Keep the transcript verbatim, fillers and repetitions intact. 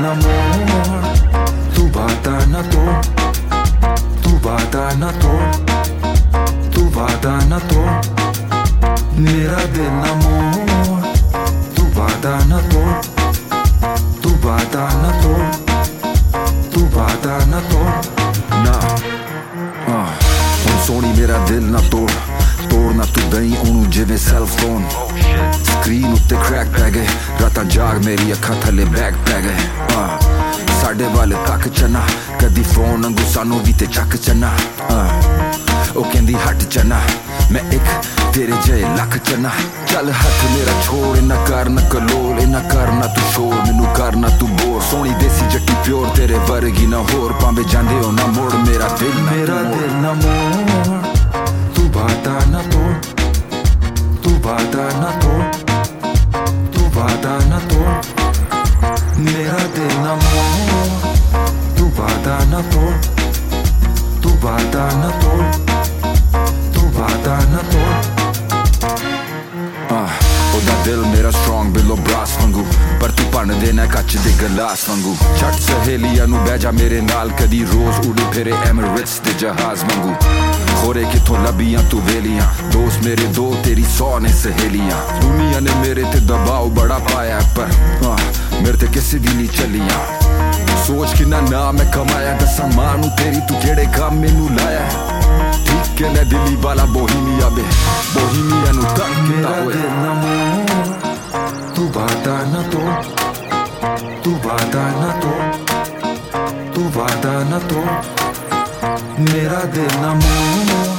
न मोड़, तू वादा न तोड़, तू वादा न तोड़, तू वादा न तोड़, मेरा दिल न मोड़, तू वादा न तोड़, तू वादा न तोड़, तू वादा न तोड़ ना। हुण सोनी मेरा दिल ना तोड़, तोड़ना तू दई ओनू जिवें सेल फोन। स्क्रीन उत्ते क्रैक पै गए, रातां जाग मेरी अखां थल्ले बैग पै गए। साडे वाले तक चना, कदी फोन अंगू सानू भी ते चक चना। ओ कहंदी हट चना, मैं एक तेरे जय लख चना। चल हथ मेरा छोड़, इन्ना कर ना कलोल, इन्ना कर ना तू शोर, मैनू कर ना तू बोर। सोनी देसी जट्टी प्योर, तेरे वर्गी ना होर, भावें जांदे हो ना मोड़, मेरा दिल ना मेरा दिल ना मोड़, तू वादा न तोड़, तू वादा न तोड़, तू वादा न तोड़, मेरा दिल न मोड़, तू वादा न तोड़, तू वादा न तोड़, तू वादा न तोड़। ओदा दिल मेरा स्ट्रॉन्ग बिलो ब्रास वांगू, पर तू भन देना कच दे गलास वांगू। छट सहेलिया नू बह जा मेरे नाल, कदी रोज उड़ फिरे एमिरेट्स दे जहाज वांगू। खोरे किथों लभियां तू वेलियां, दोस्त मेरे दो तेरी सौ ने सहेलियां। दुनिया ने मेरे ते दबाव बड़ा पाया, पर आ, मेरे ते किसी दी नहीं चलियां। सोच किन्ना नाम मैं कमाया, दसा मानू तेरी तू केड़े काम मैनू लाया। ठीक है मैं दिल्ली वाला बोहीमिया बे, बोहीमिया नू तंग कीता होए। मेरा दिल ना मोड़, तू वादा न तोड़, तू वादा न तोड़, तू वादा न तोड़, मेरा दिल न मोड़।